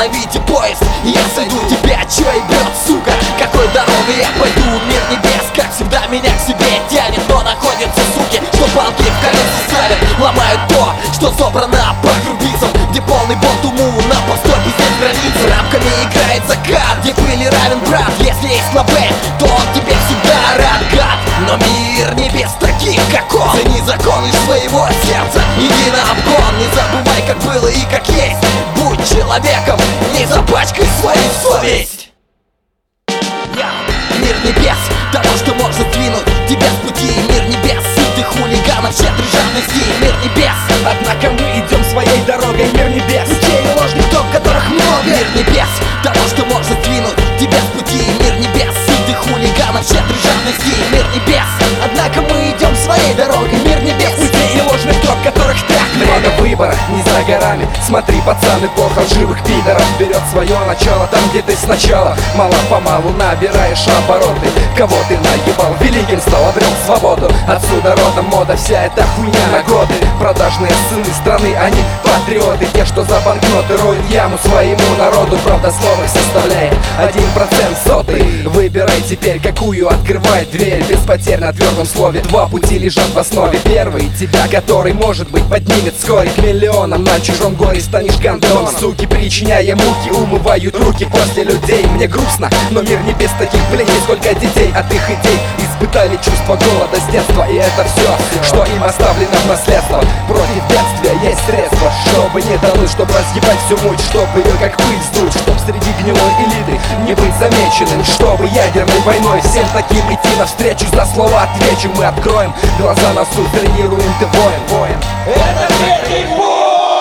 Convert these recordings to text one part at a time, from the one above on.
остановите поезд, я сойду, тебя чё ебёт, сука? Какой дорогой я пойду? Мир небес, как всегда, меня к себе тянет, но находятся суки, что палки в колеса ставят, ломают то, что собрано по крупицам, где полный бунт уму, на постой без границ. Рамками играет закат, где пыли равен брат. Если есть на Б, то он тебе всегда рад, гад. Но мир не без таких, как он. Цени законы своего сердца, иди на обгон. Не забывай, как было и как есть. Будь человеком, не запачкай свою совесть. Мир небес, того, что может двинуть тебя с пути. Мир небес, сытых хулиганов, щедрых жадности. Мир небес, однако мы идем своей дорогой. Мир небес, людей и ложников, которых много. Мир небес, того, что может двинуть тебя с пути. Мир небес, сытых хулиганов, щедрых жадности. Мир небес, однако мы идем своей дорогой. Мир небес, людей и ложных троп, которых так много. Время выбора не за горами. Смотри, пацаны, пол лживых пидоров берет свое начало там, где ты сначала мало-помалу набираешь обороты. Кого ты наебал, великим стал, обрел свободу. Отсюда родом мода, вся эта хуйня на годы. Продажные сыны страны, они патриоты. Те, что за банкноты роют яму своему народу. Правда, слово составляет 1% сотый. Выбирай теперь, какую открывает дверь. Без потерь на твердом слове. Два пути лежат в основе. Первый, тебя, который, может быть, поднимет вскоре к миллионам. На чужом горе станешь гандоном. Суки, причиняя муки, умывают руки после людей. Мне грустно, но мир не без таких пленей. Сколько детей от их идей испытали чувство голода с детства. И это все, что им оставлено в наследство. Против бедствия есть средства, чтобы не тонуть, чтобы разъебать всю муть, чтобы ее как пыль сдуть, чтоб среди гнилой элиты не быть замеченным, чтобы ядерной войной всем таким идти навстречу. За слово отвечу, мы откроем глаза на суд, тренируем ты воин. Это третий путь!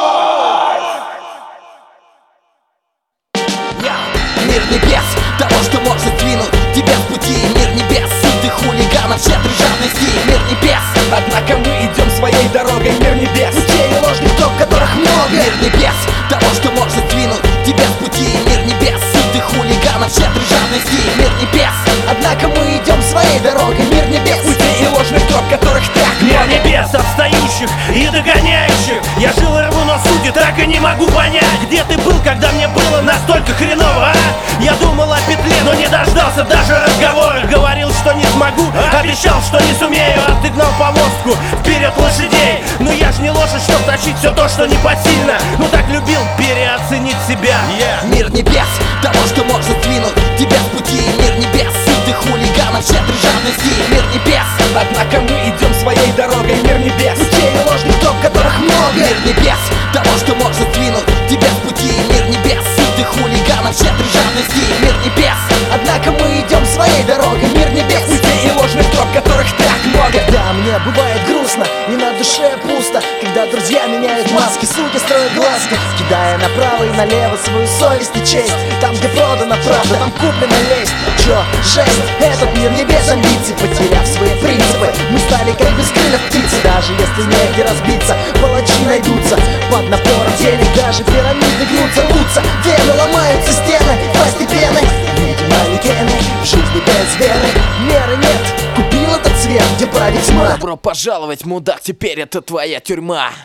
Мир небес, того, что может двинуть тебя с пути. Мир небес, сытых хулиганов, щедрых жадности. Мир небес, однако мы идем своей дорогой. Мир небес, людей и ложных троп, которых много. Мир небес, того, что может двинуть тебя с пути. Мир небес, сытых хулиганов, щедрых жадности. Мир небес, однако мы идем своей дорогой. Мир небес, людей и ложных троп, которых так мир небес, отстающих и догоняющих. Я жил и рву на суде, так и не могу понять, где ты был, когда мне было настолько хреново, а? Я думал о петле, но не дождался даже разговора. Говорил, что не смогу, обещал, что не сумею. Отогнал повозку, вперед лошадей. Но я ж не лошадь, чтоб тащить все то, что непосильно. Ну так любил переоценить себя. Мир небес, того, что может двинуть тебя с пути. Мир небес, сытых хулиганов, щедрых жадности. Мир небес, однако мы идем своей дорогой. Мир небес, людей и ложных троп, которых много. Мир небес, того, что может двинуть тебя с пути. Мир небес, сытых хулиганов, щедрых жадности. Мир небес, однако мы идем своей дорогой. Мир небес, людей и ложных троп, которых так много. Когда мне бывает грустно и на душе пусто, когда друзья меняют маски, суки строят глазки, кидая направо и налево свою совесть и честь. Там, где продана правда, там куплена лесть. Чё, жесть, этот мир не без амбиций. Потеряв свои принципы, мы стали как без крыльев птицы. Даже если негде разбиться, палачи найдутся. Под напором денег даже пирамиды гнутся, рвутся. Вены ломаются стены, постепенно. Люди манекены, в жизни без веры. Меры нет, купил этот цвет, где правит тьма. Добро пожаловать, мудак, теперь это твоя тюрьма.